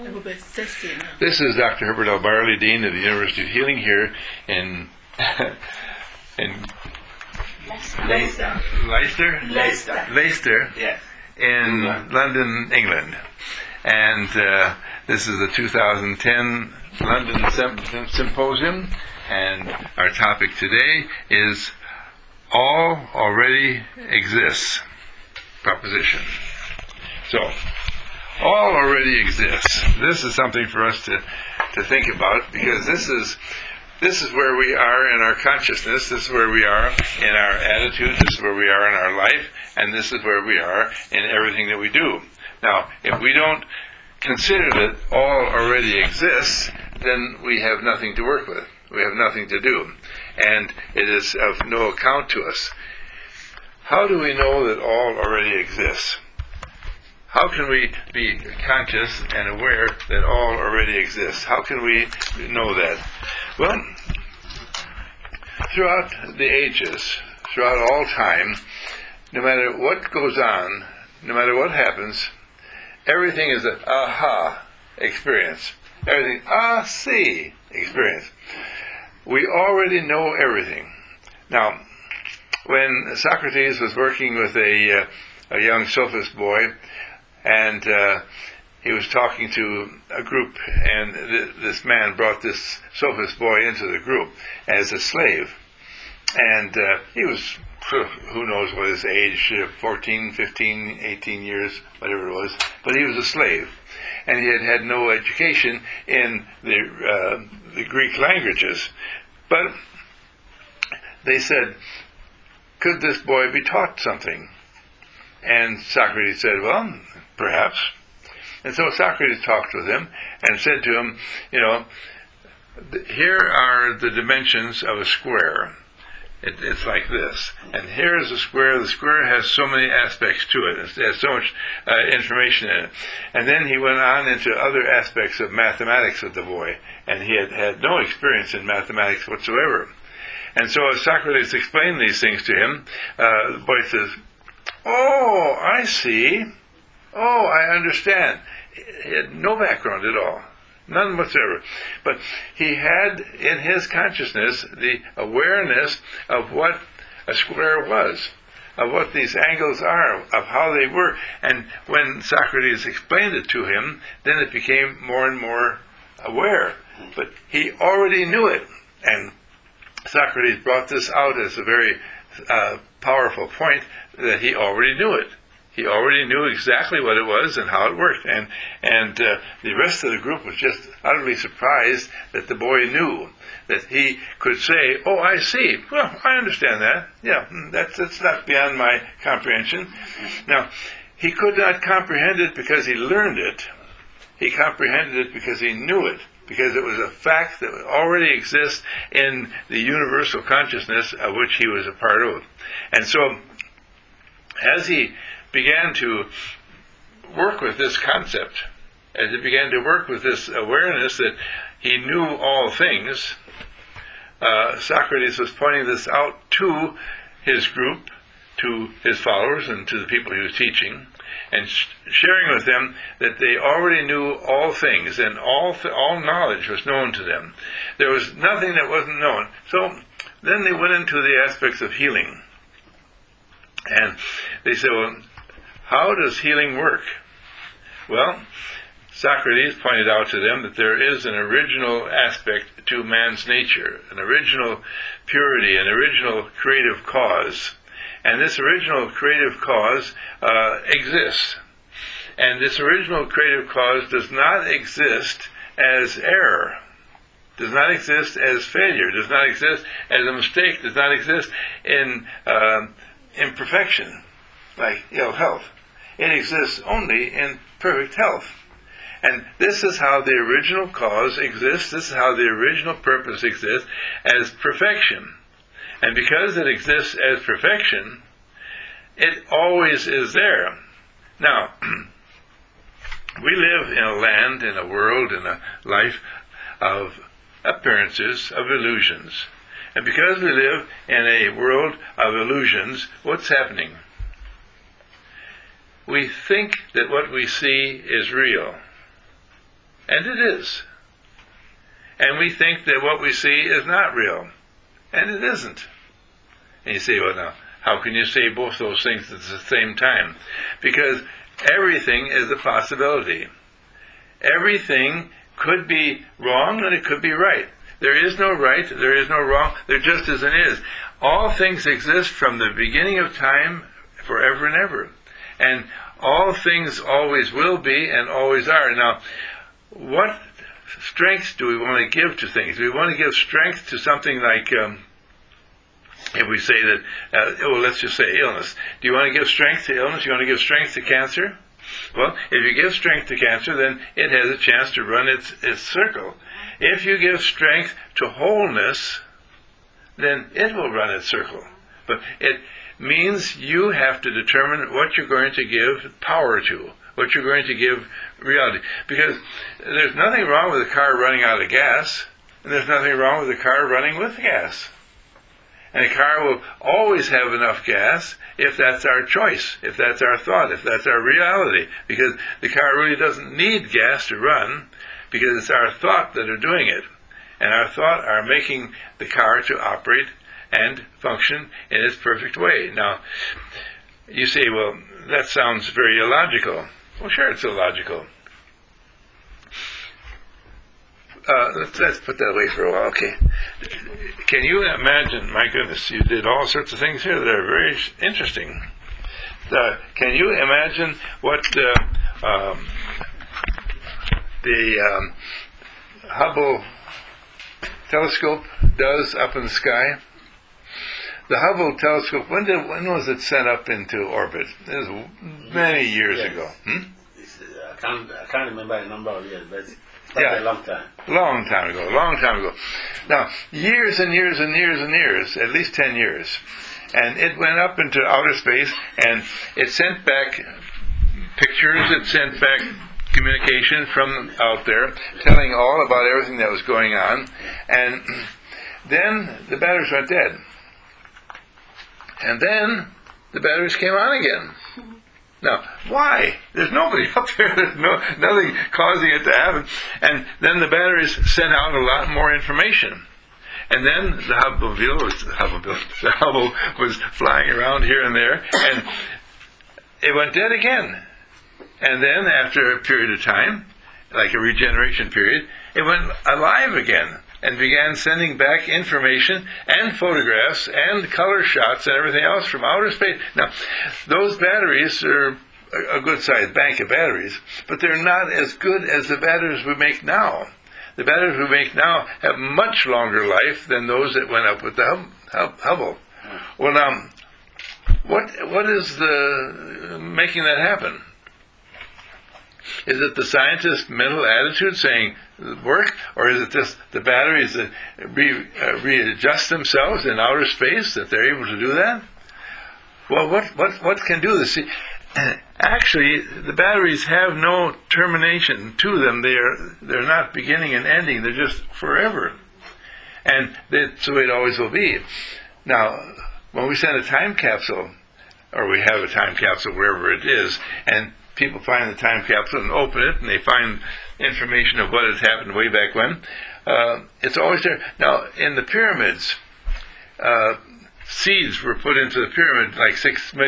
This is Dr. Herbert L. Barley, Dean of the University of Healing here in Leicester, Yes. in London, England. And this is the 2010 London Symposium, and our topic today is all already exists proposition. So, all already exists. This is something for us to think about, because this is where we are in our consciousness, this is where we are in our attitude, this is where we are in our life, and this is where we are in everything that we do. Now, if we don't consider that all already exists, then we have nothing to work with. We have nothing to do. And it is of no account to us. How do we know that all already exists? How can we be conscious and aware that all already exists? How can we know that? Well, throughout the ages, throughout all time, no matter what goes on, no matter what happens, everything is an aha experience. Everything, see experience. We already know everything. Now, when Socrates was working with a young sophist boy, and he was talking to a group, and this man brought this sophist boy into the group as a slave. And he was, who knows what his age, 14, 15, 18 years, whatever it was, but he was a slave. And he had had no education in the Greek languages. But they said, could this boy be taught something? And Socrates said, well, perhaps. And so Socrates talked with him and said to him, here are the dimensions of a square. It's like this. And here is a square. The square has so many aspects to it. It has so much information in it. And then he went on into other aspects of mathematics with the boy. And he had had no experience in mathematics whatsoever. And so as Socrates explained these things to him, the boy says, oh, I see. Oh, I understand. He had no background at all. None whatsoever. But he had in his consciousness the awareness of what a square was, of what these angles are, of how they were. And when Socrates explained it to him, then it became more and more aware. But he already knew it. And Socrates brought this out as a very powerful point, that he already knew it. He already knew exactly what it was and how it worked. And the rest of the group was just utterly surprised that the boy knew, that he could say, oh, I see. Well, I understand that. Yeah, that's not beyond my comprehension. Now, he could not comprehend it because he learned it. He comprehended it because he knew it, because it was a fact that already exists in the universal consciousness of which he was a part of. And so, as he began to work with this concept, as he began to work with this awareness that he knew all things, Socrates was pointing this out to his group, to his followers, and to the people he was teaching, and sharing with them that they already knew all things, and all knowledge was known to them. There was nothing that wasn't known. So then they went into the aspects of healing. And they said, well, how does healing work? Well, Socrates pointed out to them that there is an original aspect to man's nature, an original purity, an original creative cause. And this original creative cause exists. And this original creative cause does not exist as error, does not exist as failure, does not exist as a mistake, does not exist in imperfection, like ill health. It exists only in perfect health. And this is how the original cause exists, this is how the original purpose exists, as perfection. And because it exists as perfection, it always is there. Now, we live in a land, in a world, in a life of appearances, of illusions. And because we live in a world of illusions, what's happening? We think that what we see is real. and it is. And we think that what we see is not real, and it isn't. And you say, well, now, how can you say both those things at the same time? Because everything is a possibility. Everything could be wrong and it could be right. There is no right, there is no wrong, there just is and is. All things exist from the beginning of time forever and ever. And all things always will be and always are. Now, what strength do we want to give to things? Do we want to give strength to something like, if we say that, let's just say illness. Do you want to give strength to illness? You want to give strength to cancer? Well, if you give strength to cancer, then it has a chance to run its circle. If you give strength to wholeness, then it will run its circle. But it means you have to determine what you're going to give power to, what you're going to give reality. Because there's nothing wrong with a car running out of gas, and there's nothing wrong with a car running with gas. And a car will always have enough gas if that's our choice, if that's our thought, if that's our reality. Because the car really doesn't need gas to run, because it's our thought that are doing it. And our thought are making the car to operate and function in its perfect way. Now, you say, well, that sounds very illogical. Well, sure, it's illogical. Let's put that away for a while, okay. Can you imagine, my goodness, you did all sorts of things here that are very interesting. Can you imagine what the Hubble telescope does up in the sky? The Hubble telescope, when was it sent up into orbit? It was many years ago. I can't remember the number of years, but a long time. Long time ago. Now, years and years and years and years, at least 10 years. And it went up into outer space, and it sent back pictures, it sent back communication from out there, telling all about everything that was going on. And then the batteries went dead. And then the batteries came on again. Now, why? There's nobody up there. There's nothing causing it to happen. And then the batteries sent out a lot more information. And then the Hubble was flying around here and there, and it went dead again. And then after a period of time, like a regeneration period, it went alive again and began sending back information and photographs and color shots and everything else from outer space. Now, those batteries are a good-sized bank of batteries, but they're not as good as the batteries we make now. The batteries we make now have much longer life than those that went up with the Hubble. Well, now, what is making that happen? Is it the scientist's mental attitude saying work, or is it just the batteries that readjust themselves in outer space that they're able to do that? Well, what can do this? See, actually, the batteries have no termination to them. They're not beginning and ending. They're just forever, and that's the way it always will be. Now, when we send a time capsule, or we have a time capsule wherever it is, and people find the time capsule and open it, and they find information of what has happened way back when. It's always there. Now, in the pyramids, seeds were put into the pyramid like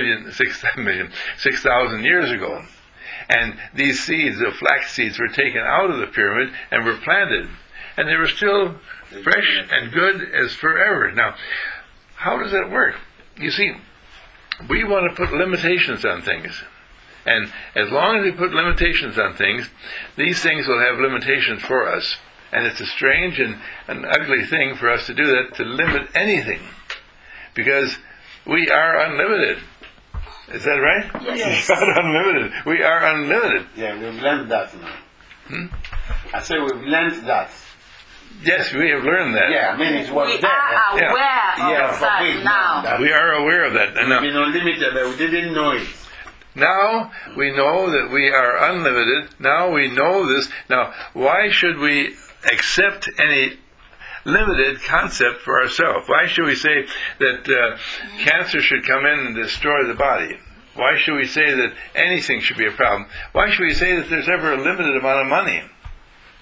6,000 years ago. And these seeds, the flax seeds, were taken out of the pyramid and were planted. And they were still fresh and good as forever. Now, how does that work? You see, we want to put limitations on things. And as long as we put limitations on things, these things will have limitations for us. And it's a strange and an ugly thing for us to do that, to limit anything. Because we are unlimited. Is that right? Yes. We are unlimited. We are unlimited. Yeah, we've learned that now. I say we've learned that. Yes, we have learned that. Yeah, I mean it was We there. are aware of that now. We are aware of that. And now, We've been unlimited, but we didn't know it. now we know that we are unlimited. Now we know this. Now, why should we accept any limited concept for ourselves? Why should we say that cancer should come in and destroy the body? Why should we say that anything should be a problem? Why should we say that there's ever a limited amount of money?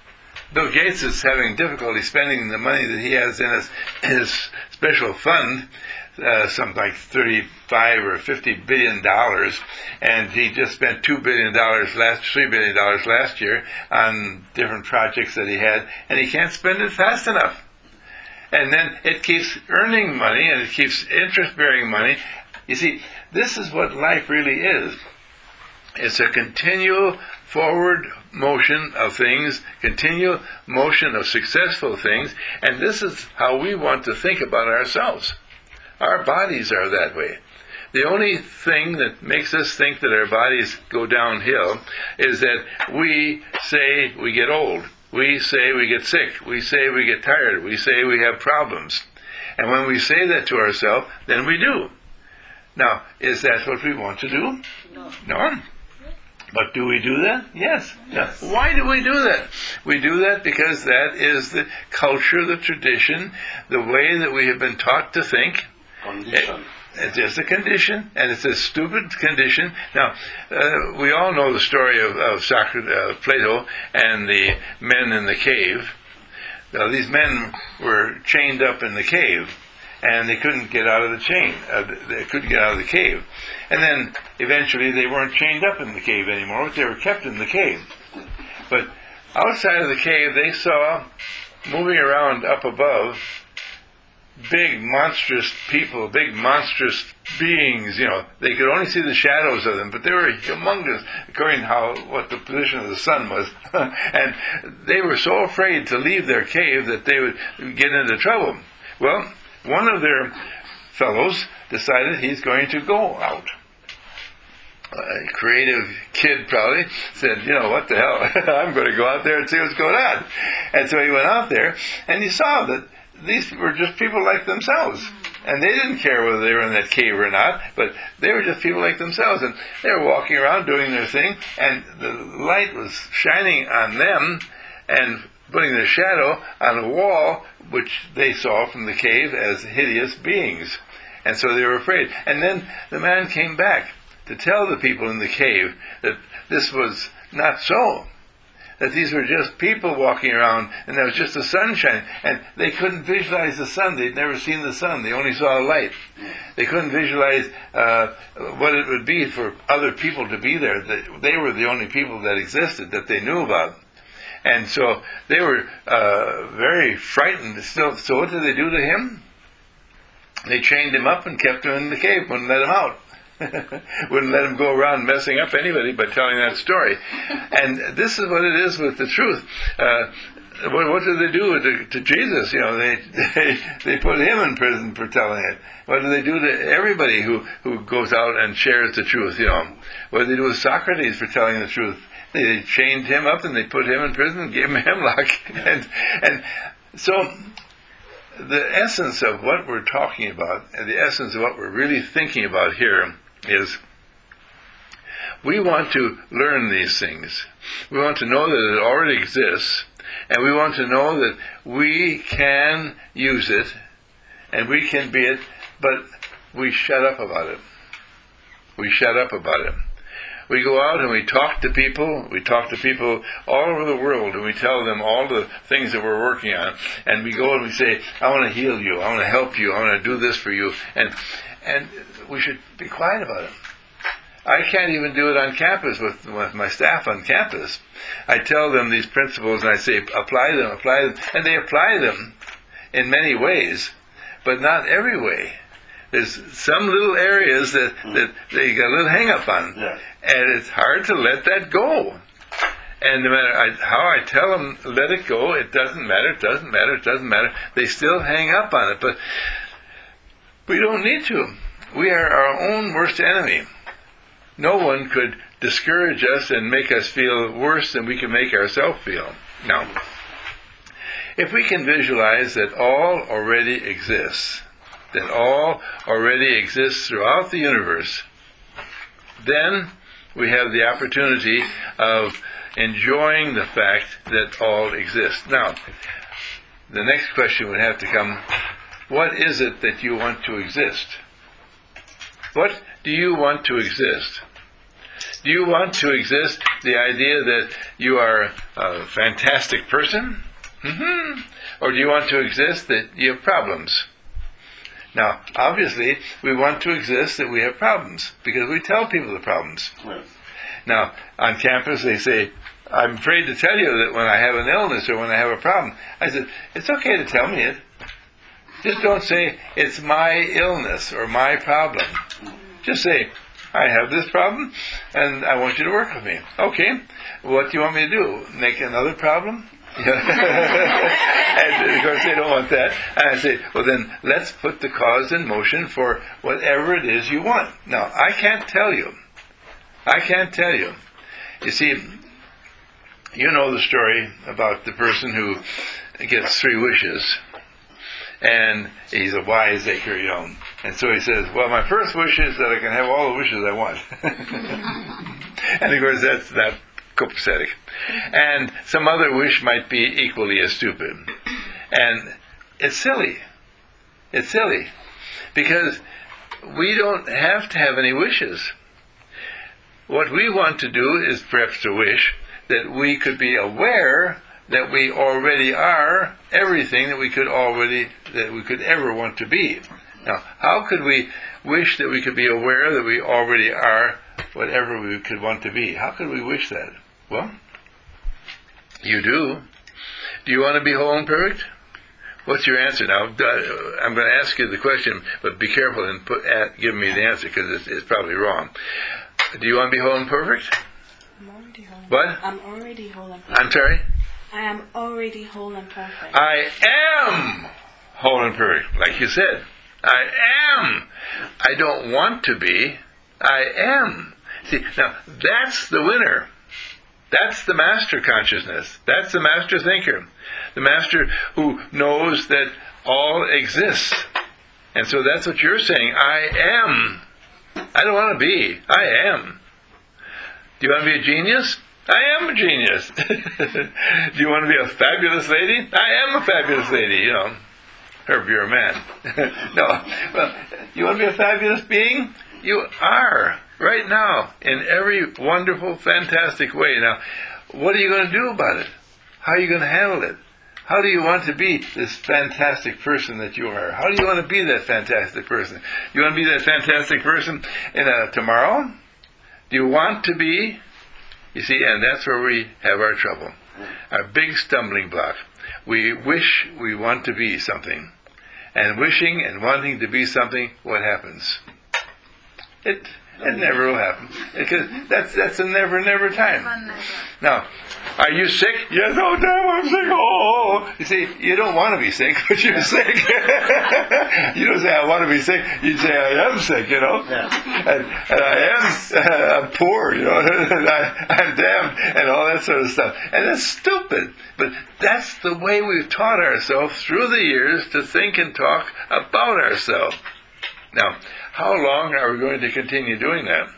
Bill Gates is having difficulty spending the money that he has in his special fund, something like $35 or $50 billion, and he just spent $3 billion last year on different projects that he had, and he can't spend it fast enough. And then it keeps earning money, and it keeps interest-bearing money. You see, this is what life really is. It's a continual forward motion of things, continual motion of successful things, and this is how we want to think about ourselves. Our bodies are that way. The only thing that makes us think that our bodies go downhill is that we say we get old. We say we get sick. We say we get tired. We say we have problems. And when we say that to ourselves, then we do. Now, is that what we want to do? No. But do we do that? Yes. Why do we do that? We do that because that is the culture, the tradition, the way that we have been taught to think. Condition. It's just a condition, and it's a stupid condition. Now, we all know the story of Plato and the men in the cave. Now, these men were chained up in the cave, and they couldn't get out of the chain. They couldn't get out of the cave. And then, eventually, they weren't chained up in the cave anymore, but they were kept in the cave. But outside of the cave, they saw, moving around up above, big monstrous people, big monstrous beings, they could only see the shadows of them, but they were humongous, according to what the position of the sun was. And they were so afraid to leave their cave that they would get into trouble. Well, one of their fellows decided he's going to go out. A creative kid probably said, what the hell, I'm going to go out there and see what's going on. And so he went out there, and he saw that these were just people like themselves. And they didn't care whether they were in that cave or not, but they were just people like themselves. And they were walking around doing their thing, and the light was shining on them and putting their shadow on a wall, which they saw from the cave as hideous beings. And so they were afraid. And then the man came back to tell the people in the cave that this was not so. That these were just people walking around, and there was just the sunshine, and they couldn't visualize the sun. They'd never seen the sun. They only saw light. They couldn't visualize what it would be for other people to be there. They were the only people that existed that they knew about. And so they were very frightened still. So what did they do to him? They chained him up and kept him in the cave, wouldn't let him out. Wouldn't let him go around messing up anybody by telling that story. And this is what it is with the truth. What did they do to Jesus? They put him in prison for telling it. What do they do to everybody who goes out and shares the truth? What did they do with Socrates for telling the truth? They chained him up and they put him in prison and gave him hemlock. And so the essence of what we're talking about, and the essence of what we're really thinking about here, is we want to learn these things. We want to know that it already exists, and we want to know that we can use it, and we can be it, but we shut up about it. We shut up about it. We go out and we talk to people. We talk to people all over the world, and we tell them all the things that we're working on. And we go and we say, I want to heal you. I want to help you. I want to do this for you. And we should be quiet about it. I can't even do it on campus with my staff on campus. I tell them these principles, and I say, apply them. And they apply them in many ways, but not every way. There's some little areas that they got a little hang up on. Yeah. And it's hard to let that go. And no matter how I tell them, let it go, it doesn't matter. They still hang up on it. But we don't need to. We are our own worst enemy. No one could discourage us and make us feel worse than we can make ourselves feel. Now, if we can visualize that all already exists, that all already exists throughout the universe, then we have the opportunity of enjoying the fact that all exists. Now, the next question would have to come, what is it that you want to exist? What do you want to exist? Do you want to exist the idea that you are a fantastic person? Mm-hmm. Or do you want to exist that you have problems? Now, obviously, we want to exist that we have problems, because we tell people the problems. Yes. Now, on campus, they say, I'm afraid to tell you that when I have an illness or when I have a problem. I said, it's okay to tell me it. Just don't say, it's my illness or my problem. Just say, I have this problem, and I want you to work with me. Okay, what do you want me to do? Make another problem? And of course they don't want that. And I say, well then, let's put the cause in motion for whatever it is you want. Now, I can't tell you. You see, you know the story about the person who gets 3 wishes. And he's a wiseacre, And so he says, well, my first wish is that I can have all the wishes I want. And of course, that's not copacetic. And some other wish might be equally as stupid. And it's silly. Because we don't have to have any wishes. What we want to do is perhaps to wish that we could be aware that we already are everything that we could ever want to be. Now, how could we wish that we could be aware that we already are whatever we could want to be? How could we wish that? Well, you do. Do you want to be whole and perfect? What's your answer? Now, I'm going to ask you the question, but be careful and give me the answer, because it's probably wrong. Do you want to be whole and perfect? I'm already whole. What? I'm already whole and perfect. I'm sorry? I am already whole and perfect. I am whole and perfect, like you said. I am. I don't want to be. I am. See, now, that's the winner. That's the master consciousness. That's the master thinker. The master who knows that all exists. And so that's what you're saying. I am. I don't want to be. I am. Do you want to be a genius? I am a genius. Do you want to be a fabulous lady? I am a fabulous lady, or if you're a man. No. Well, you want to be a fabulous being? You are, right now, in every wonderful, fantastic way. Now, what are you going to do about it? How are you going to handle it? How do you want to be this fantastic person that you are? How do you want to be that fantastic person? You want to be that fantastic person tomorrow? Do you want to be? You see, and that's where we have our trouble. Our big stumbling block. We wish we want to be something. And wishing and wanting to be something, what happens? It never will happen. Because that's a never time. Now, are you sick? Yes, oh damn, I'm sick. Oh. You see, you don't want to be sick, but you're sick. You don't say, I want to be sick. You say, I am sick, Yeah. And I am I'm poor, and I'm damned, and all that sort of stuff. And it's stupid. But that's the way we've taught ourselves through the years to think and talk about ourselves. Now, how long are we going to continue doing that?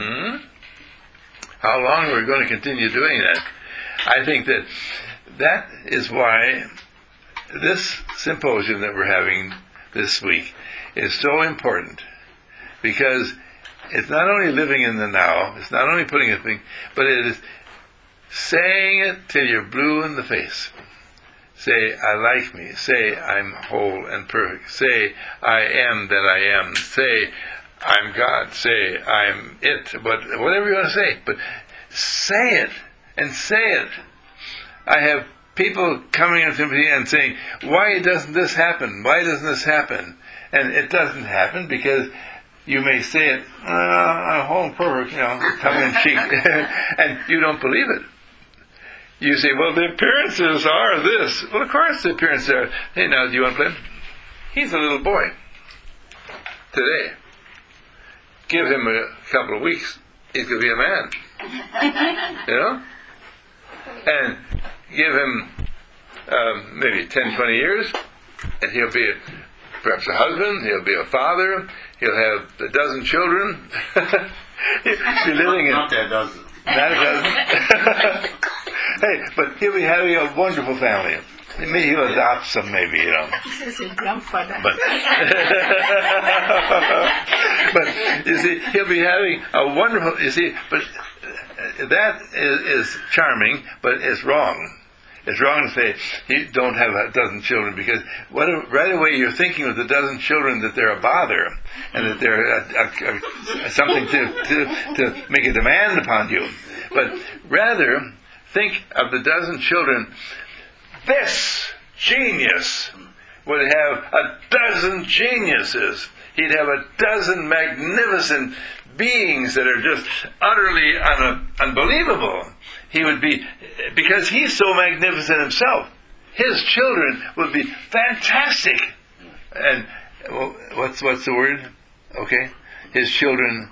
How long are we going to continue doing that? I think that is why this symposium that we're having this week is so important. Because it's not only living in the now, it's not only putting a thing, but it is saying it till you're blue in the face. Say, I like me. Say, I'm whole and perfect. Say, I am that I am. Say, I'm God. Say, I'm it. But whatever you want to say. But say it. And say it. I have people coming up to me and saying, why doesn't this happen? Why doesn't this happen? And it doesn't happen because you may say it, I'm whole and perfect, tongue in cheek. And you don't believe it. You say, well, the appearances are this. Well, of course the appearances are. Hey, now, do you want to play? He's a little boy. Today. Give him a couple of weeks, he's going to be a man. And give him maybe 10, 20 years, and he'll be perhaps a husband, he'll be a father, he'll have a dozen children. He'll be living in... Not a dozen. Not a dozen. Hey, but he'll be having a wonderful family. Maybe he'll adopt some, maybe, This is a grandfather. But you see, he'll be having a wonderful, but that is charming, but it's wrong. It's wrong to say you don't have a dozen children, because right away you're thinking with a dozen children that they're a bother and that they're something to make a demand upon you. But rather think of the dozen children. This genius would have a dozen geniuses. He'd have a dozen magnificent beings that are just utterly unbelievable. He would be, because he's so magnificent himself, his children would be fantastic. And what's the word? Okay, his children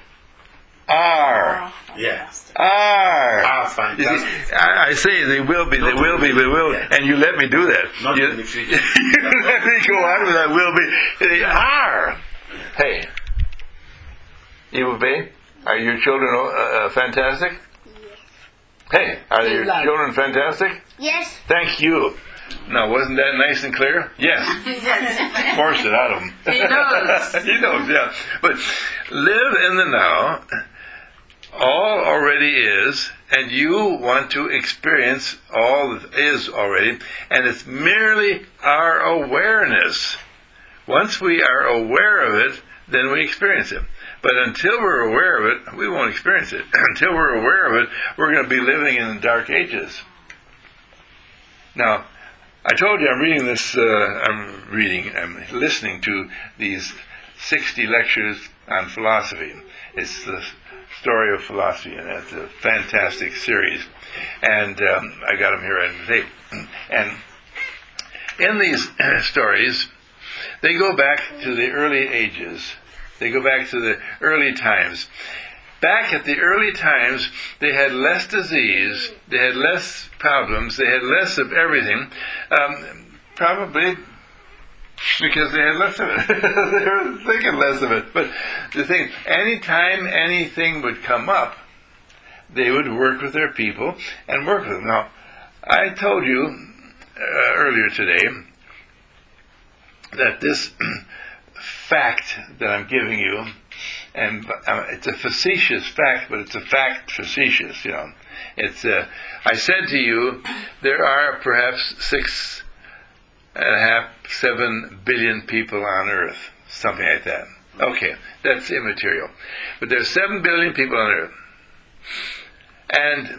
are. Yes. Are Fantastic. I say they will be, Yeah. and you let me do that. Not You in the future. let me go on with that will be. They are. Hey, you obey? Are your children fantastic? Hey, are your children fantastic? Yes. Thank you. Now, wasn't that nice and clear? Yes. Yes. Forced it out of him. He knows. He knows, yeah. But live in the now. All already is, and you want to experience all that is already, and it's merely our awareness. Once we are aware of it, then we experience it. But until we're aware of it, we won't experience it. Until we're aware of it, we're going to be living in the dark ages. Now, I told you I'm listening to these 60 lectures on philosophy. It's the story of philosophy, and it's a fantastic series. And I got them here on tape. And in these stories, they go back to the early ages. They go back to the early times. Back at the early times, they had less disease, they had less problems, they had less of everything, probably because they had less of it. They were thinking less of it. But the thing, anytime anything would come up, they would work with their people and work with them. Now, I told you earlier today that this fact that I'm giving you, and it's a facetious fact, but it's a fact facetious, you know. It's I said to you, there are perhaps 6.5, 7 billion people on Earth, something like that. Okay, that's immaterial. But there's 7 billion people on Earth. And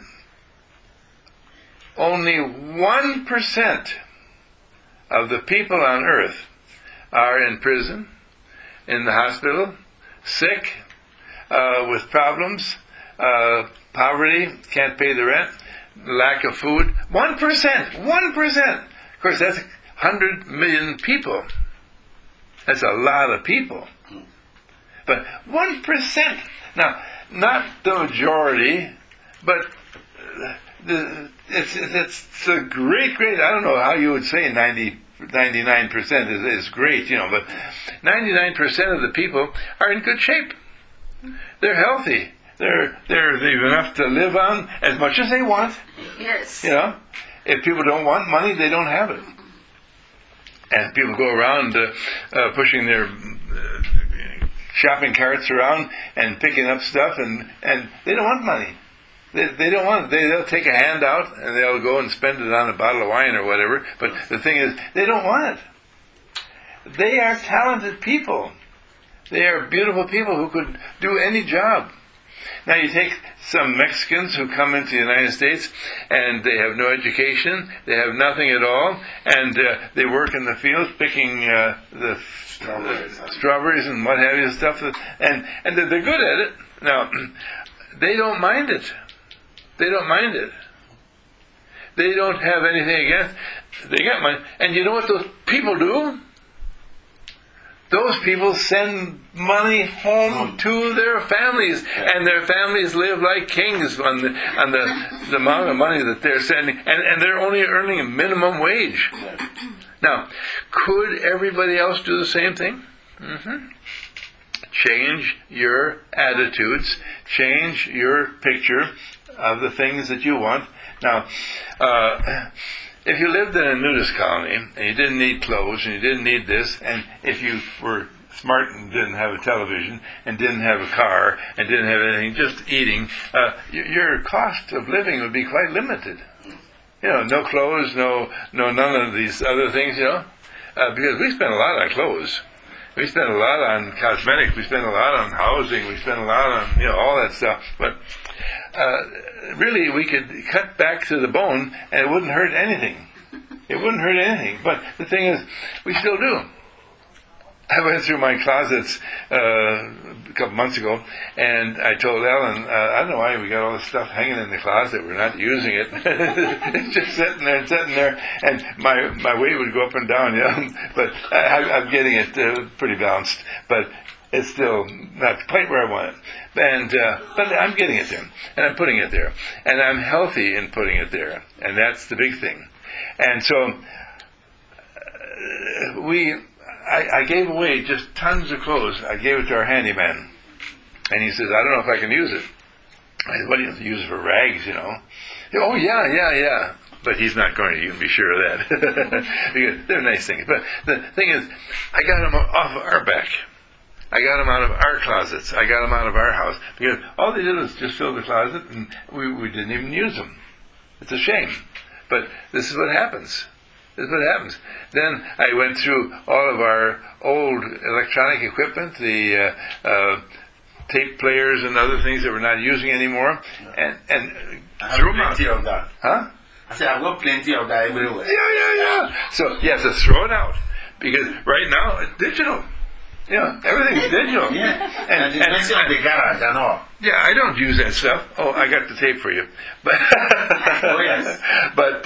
only 1% of the people on Earth are in prison, in the hospital, sick, with problems, poverty, can't pay the rent, lack of food. 1%! 1%! Of course, that's 100 million people. That's a lot of people. But 1%! Now, not the majority, but it's a great, I don't know how you would say 99% is great, you know, but 99% of the people are in good shape. They're healthy. They've enough to live on as much as they want. Yes. You know, if people don't want money, they don't have it. And people go around pushing their shopping carts around and picking up stuff, and they don't want money. They don't want it. They'll take a handout and they'll go and spend it on a bottle of wine or whatever. But the thing is, they don't want it. They are talented people. They are beautiful people who could do any job. Now you take some Mexicans who come into the United States and they have no education, they have nothing at all, and they work in the fields picking the strawberries and what have you stuff, and they're good at it. Now, they don't mind it. They don't mind it. They don't have anything against. They got money, and you know what those people do? Those people send money home to their families, and their families live like kings on the amount of money that they're sending, and they're only earning a minimum wage. Now, could everybody else do the same thing? Mm-hmm. Change your attitudes, change your picture of the things that you want. Now, if you lived in a nudist colony and you didn't need clothes and you didn't need this, and if you were smart and didn't have a television and didn't have a car and didn't have anything, just eating, your cost of living would be quite limited. No clothes, no none of these other things, because we spend a lot on clothes. We spend a lot on cosmetics. We spend a lot on housing. We spend a lot on, all that stuff. But really, we could cut back to the bone, and it wouldn't hurt anything. It wouldn't hurt anything. But the thing is, we still do. I went through my closets a couple months ago, and I told Ellen, I don't know why we got all this stuff hanging in the closet. We're not using it. It's just sitting there, and my weight would go up and down, But I'm getting it pretty balanced, but it's still not quite where I want it. And but I'm getting it there, and I'm putting it there, and I'm healthy in putting it there, and that's the big thing. And so I gave away just tons of clothes. I gave it to our handyman. And he says, I don't know if I can use it. I said, what do you use it for? Rags, Oh, yeah. But he's not going to, you can be sure of that. Because they're nice things. But the thing is, I got them off of our back. I got them out of our closets. I got them out of our house. Because all they did was just fill the closet, and we didn't even use them. It's a shame. But this is what happens. This is what happens. Then I went through all of our old electronic equipment, the tape players and other things that we're not using anymore, and threw them out. Plenty of that. Huh? I said, I've got plenty of that everywhere. Yeah. So you have to throw it out, because right now it's digital. Everything's digital. Yeah. And it's in the garage and all. Yeah, I don't use that stuff. Oh, I got the tape for you. But Oh, yes. But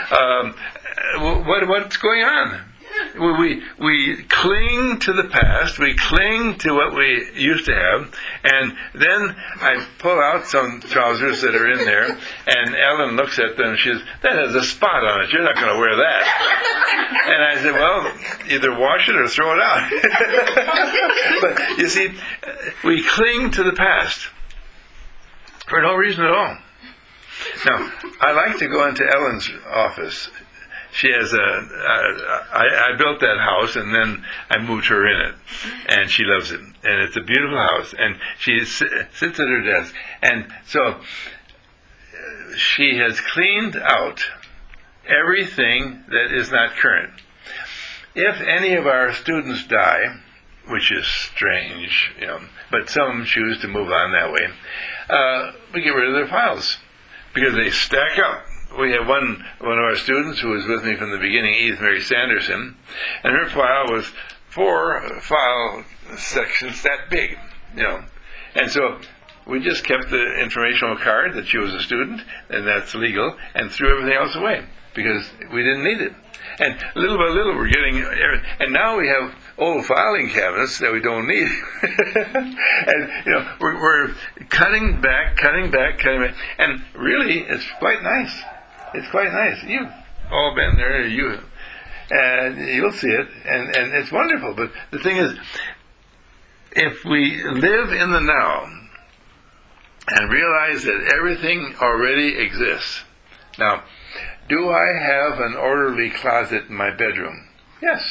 what's going on? We cling to the past. We cling to what we used to have, and then I pull out some trousers that are in there, and Ellen looks at them. And she says, "That has a spot on it. You're not going to wear that." And I said, "Well, either wash it or throw it out." But you see, we cling to the past for no reason at all. Now, I like to go into Ellen's office. She has I built that house, and then I moved her in it, and she loves it, and it's a beautiful house, and she sits at her desk, and so she has cleaned out everything that is not current. If any of our students die, which is strange, but some choose to move on that way, we get rid of their files, because they stack up. We have one of our students who was with me from the beginning, Edith Mary Sanderson, and her file was 4 file sections that big, And so we just kept the informational card that she was a student, and that's legal, and threw everything else away because we didn't need it. And little by little we're getting, and now we have old filing cabinets that we don't need. And, we're cutting back, and really it's quite nice. It's quite nice. You've all been there, and you'll see it, and it's wonderful. But the thing is, if we live in the now and realize that everything already exists. Now, do I have an orderly closet in my bedroom? Yes.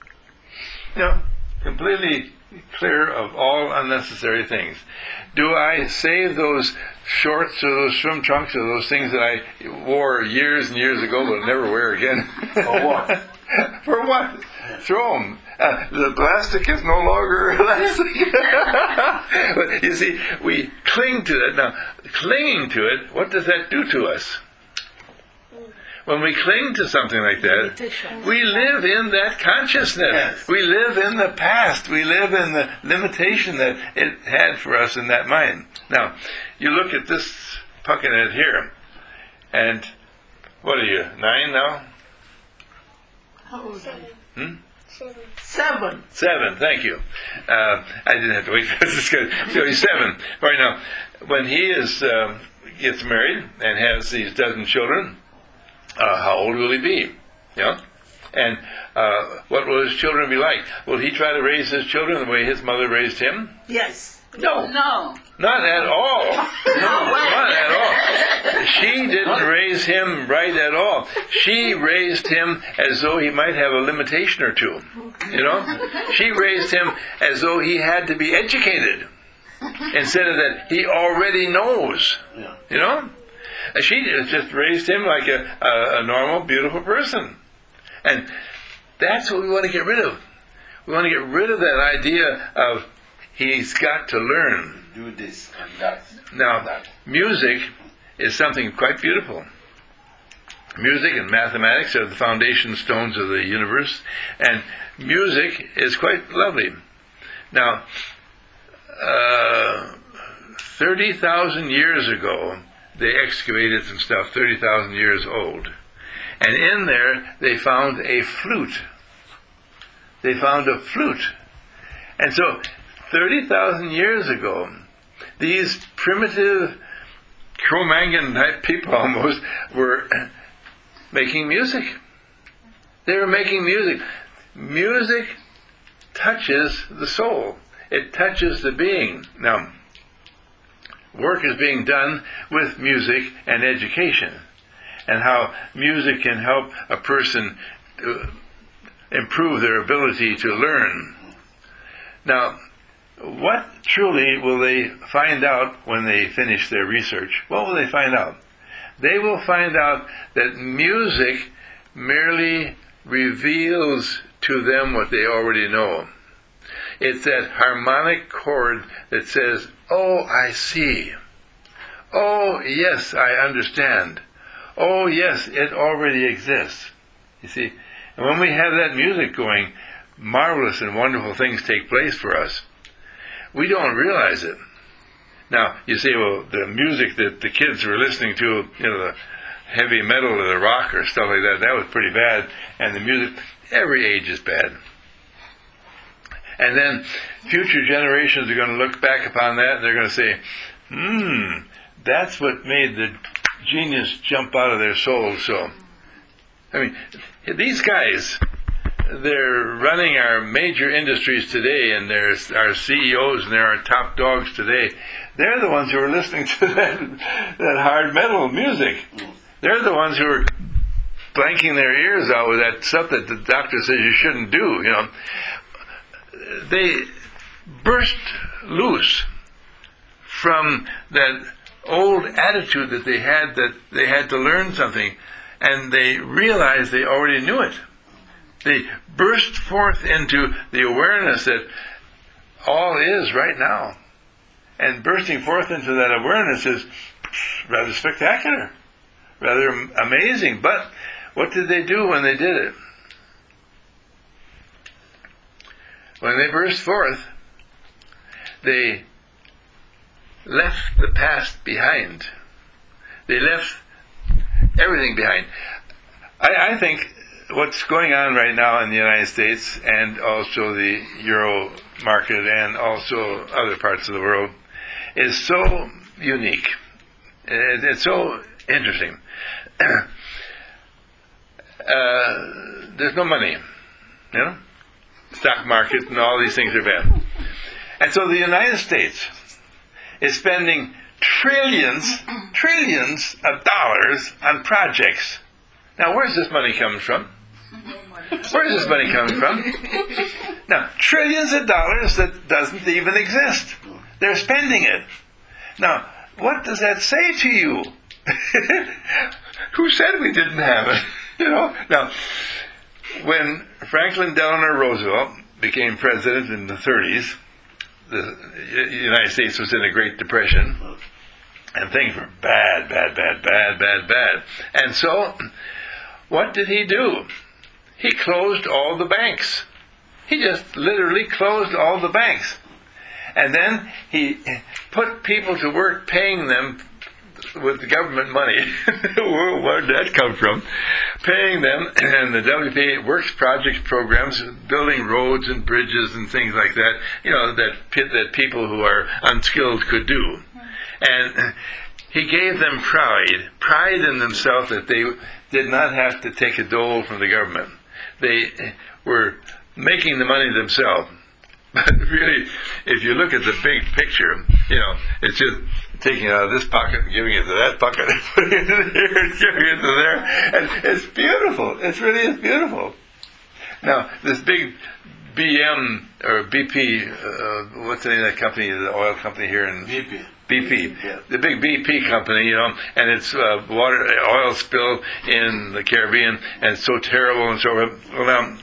Completely clear of all unnecessary things. Do I save those shorts or those swim trunks or those things that I wore years and years ago but never wear again? For what? For what? Throw them. The plastic is no longer elastic. But you see, we cling to it. Now, clinging to it, what does that do to us? When we cling to something like that, we live in that consciousness. Yes. We live in the past. We live in the limitation that it had for us in that mind. Now, you look at this puckinhead here, and what are you, 9 now? How old are you? 7. 7, thank you. I didn't have to wait for this. So he's 7. Right now, when he gets married and has these dozen children, how old will he be? And what will his children be like? Will he try to raise his children the way his mother raised him? Yes. No, No. not at all. Not at all. She didn't raise him right at all. She raised him as though he might have a limitation or two. You know? She raised him as though he had to be educated instead of that he already knows. Yeah. You know? She just raised him like a normal, beautiful person. And that's what we want to get rid of. We want to get rid of that idea of he's got to learn. Do this and that. Now, That. music is something quite beautiful. Music and mathematics are the foundation stones of the universe, and music is quite lovely. Now, 30,000 years ago, they excavated some stuff 30,000 years old. And in there, they found a flute. They found a flute. And so, 30,000 years ago, these primitive Cro-Magnon type people almost were making music. They were making music. Music touches the soul. It touches the being. Now, work is being done with music and education, and how music can help a person to improve their ability to learn. Now, what truly will they find out when they finish their research? What will they find out? They will find out that music merely reveals to them what they already know. It's that harmonic chord that says, "Oh, I see. Oh, yes, I understand. Oh, yes, it already exists." You see? And when we have that music going, marvelous and wonderful things take place for us. We don't realize it. Now, you say, well, the music that the kids were listening to, the heavy metal or the rock or stuff like that, that was pretty bad. And the music, every age is bad. And then future generations are going to look back upon that and they're going to say, that's what made the genius jump out of their souls. So, I mean, these guys, they're running our major industries today, and they're our CEOs, and they're our top dogs today. They're the ones who are listening to that hard metal music. They're the ones who are blanking their ears out with that stuff that the doctor says you shouldn't do. They burst loose from that old attitude that they had to learn something, and they realized they already knew it. They burst forth into the awareness that all is right now. And bursting forth into that awareness is rather spectacular, rather amazing. But what did they do when they did it? When they burst forth, they left the past behind. They left everything behind. I think what's going on right now in the United States, and also the Euro market, and also other parts of the world, is so unique. It's so interesting. There's no money, stock market and all these things are bad. And so the United States is spending trillions of dollars on projects. Now, where's this money coming from? Where's this money coming from? Now, trillions of dollars that doesn't even exist. They're spending it. Now, what does that say to you? Who said we didn't have it? Now, when Franklin Delano Roosevelt became president in the 30s, the United States was in a Great Depression, and things were bad. And so, what did he do? He closed all the banks. He just literally closed all the banks. And then he put people to work paying them with the government money. Where did that come from? Paying them, and the WPA works projects, programs, building roads and bridges and things like that, that people who are unskilled could do. And he gave them pride in themselves that they did not have to take a dole from the government. They were making the money themselves. But really, if you look at the big picture, it's just taking it out of this pocket and giving it to that pocket and putting it in here and giving it to there. And it's beautiful. It really is beautiful. Now, this big BM or BP, what's the name of that company, the oil company here in BP. BP, Yeah. the big BP company, and it's oil spill in the Caribbean, and it's so terrible and so. Well, now,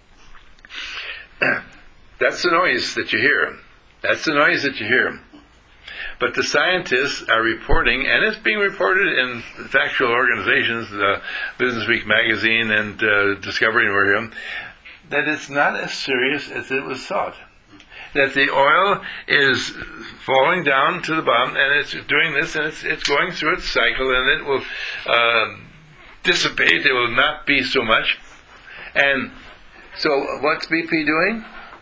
that's the noise that you hear. That's the noise that you hear. But the scientists are reporting, and it's being reported in factual organizations, Business Week magazine and Discovery and where that it's not as serious as it was thought. That the oil is falling down to the bottom, and it's doing this, and it's going through its cycle, and it will dissipate. It will not be so much. And so what's BP doing?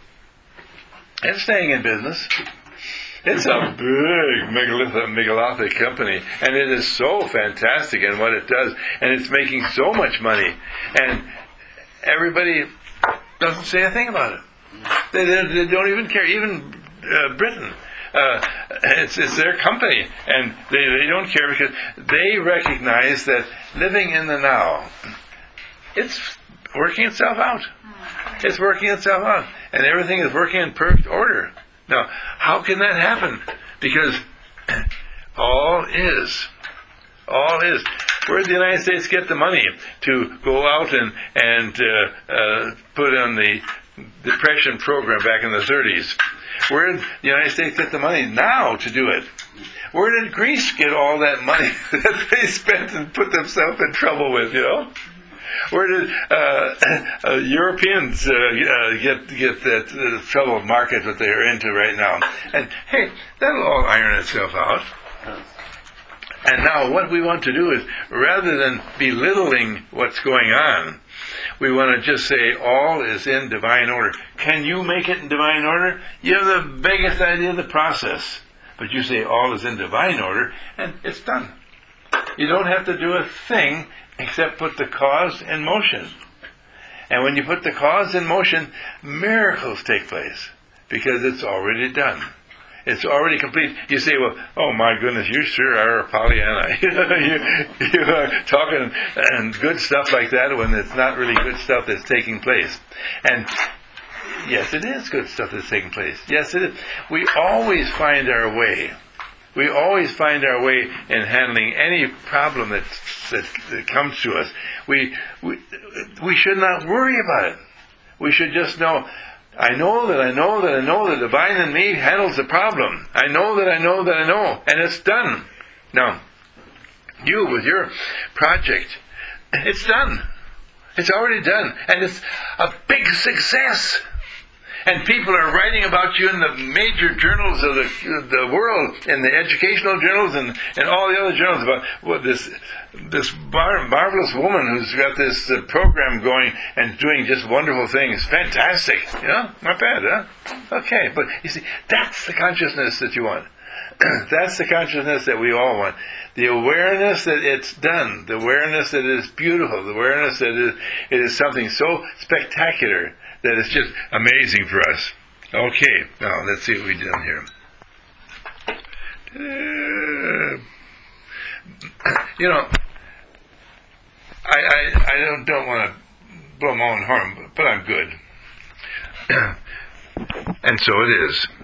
It's staying in business. It's a big megalithic company, and it is so fantastic in what it does, and it's making so much money, and everybody doesn't say a thing about it. They don't even care. Even Britain, it's their company, and they don't care because they recognize that living in the now, it's working itself out. It's working itself out, and everything is working in perfect order. Now, how can that happen? Because all is. Where did the United States get the money to go out and put on the Depression program back in the 30s? Where did the United States get the money now to do it? Where did Greece get all that money that they spent and put themselves in trouble with, Where did Europeans get that troubled market that they're into right now? And hey, that'll all iron itself out. And now what we want to do is, rather than belittling what's going on, we want to just say all is in divine order. Can you make it in divine order? You have the biggest idea of the process. But you say all is in divine order, and it's done. You don't have to do a thing except put the cause in motion. And when you put the cause in motion, miracles take place, because it's already done. It's already complete. You say, well, oh my goodness, you sure are a Pollyanna. you are talking and good stuff like that when it's not really good stuff that's taking place. And yes, it is good stuff that's taking place. Yes, it is. We always find our way. We always find our way in handling any problem that comes to us. We should not worry about it. We should just know, I know the divine in me handles the problem. I know, and it's done. Now, you with your project, it's done. It's already done, and it's a big success. And people are writing about you in the major journals of the world, in the educational journals and all the other journals about this marvelous woman who's got this program going and doing just wonderful things. Fantastic. Not bad, huh? Okay, but you see, that's the consciousness that you want. That's the consciousness that we all want. The awareness that it's done, the awareness that it is beautiful, the awareness that it is something so spectacular that it's just amazing for us. Okay, now let's see what we did here. I don't want to blow my own horn, but I'm good. And so it is.